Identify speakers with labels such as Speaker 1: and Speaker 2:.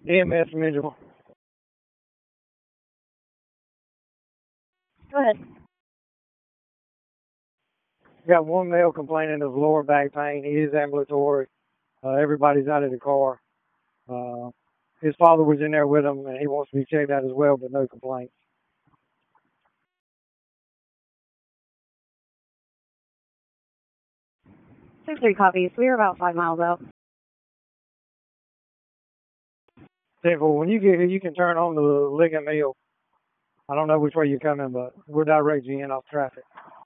Speaker 1: EMS from Midgeville.
Speaker 2: Go ahead.
Speaker 1: Got one male complaining of lower back pain. He is ambulatory. Everybody's out of the car. His father was in there with him, and he wants to be checked out as well, but no complaints.
Speaker 2: 6-3 copies. We are about 5 miles out.
Speaker 1: Simple. When you get here, you can turn on the Liggett Mill. I don't know which way you're coming, but we'll direct you in off traffic.